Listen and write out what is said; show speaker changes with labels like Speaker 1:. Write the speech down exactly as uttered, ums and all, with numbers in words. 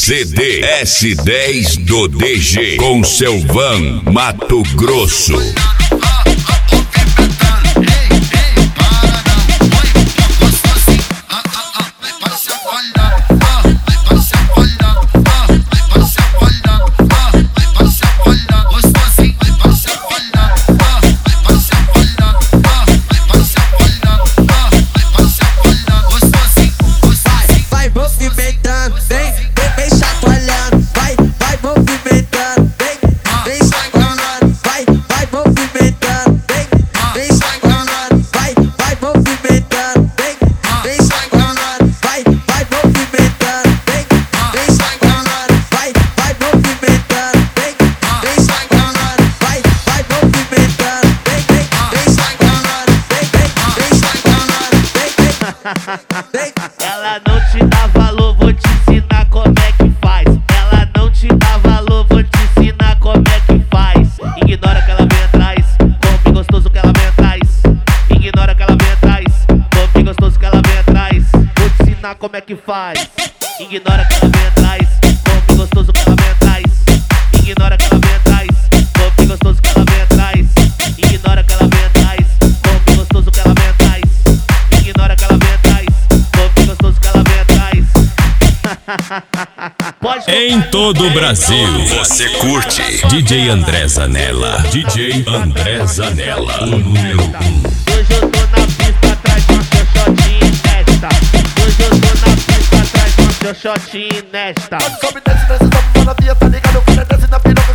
Speaker 1: C D S dez do D G com seu van Mato Grosso.
Speaker 2: Ela não te dá valor, vou te ensinar como é que faz. Ela não te dá valor, vou te ensinar como é que faz. Ignora que ela vem atrás, come gostoso que ela vem atrás. Ignora que ela vem atrás, come gostoso que ela vem atrás. Vou te ensinar como é que faz. Ignora que ela vem atrás, come gostoso que ela vem atrás. Ignora que ela vem atrás, come gostoso que ela vem atrás. Ignora que ela vem atrás, come gostoso que ela vem atrás. Ignora que ela vem atrás, come gostoso que ela vem atrás.
Speaker 1: Em todo o Brasil, você curte D J André Zanella. D J André Zanella, o número um.
Speaker 2: Hoje eu tô na pista atrás de um xoxotinho nesta. Hoje eu tô na pista atrás de um xoxotinho nesta.
Speaker 3: Sobe, desce, desce, sobe, mano, tá ligado? O cara desce na piroca.